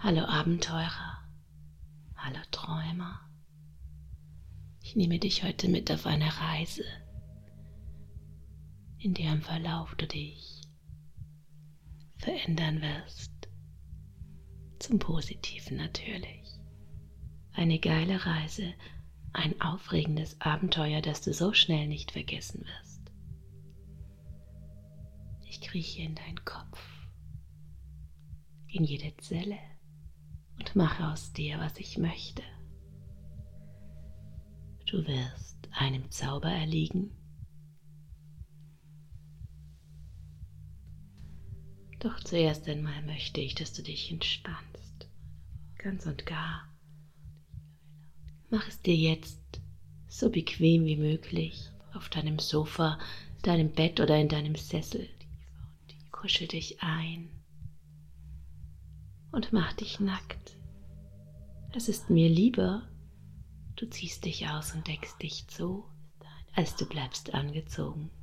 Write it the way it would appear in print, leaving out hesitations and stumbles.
Hallo Abenteurer, hallo Träumer. Ich nehme dich heute mit auf eine Reise, in deren Verlauf du dich verändern wirst. Zum Positiven natürlich. Eine geile Reise, ein aufregendes Abenteuer, das du so schnell nicht vergessen wirst. Ich krieche in deinen Kopf, in jede Zelle und mache aus dir, was ich möchte. Du wirst einem Zauber erliegen. Doch zuerst einmal möchte ich, dass du dich entspannst, ganz und gar. Mach es dir jetzt so bequem wie möglich auf deinem Sofa, deinem Bett oder in deinem Sessel. Kuschel dich ein und mach dich nackt. Es ist mir lieber, du ziehst dich aus und deckst dich zu, als du bleibst angezogen.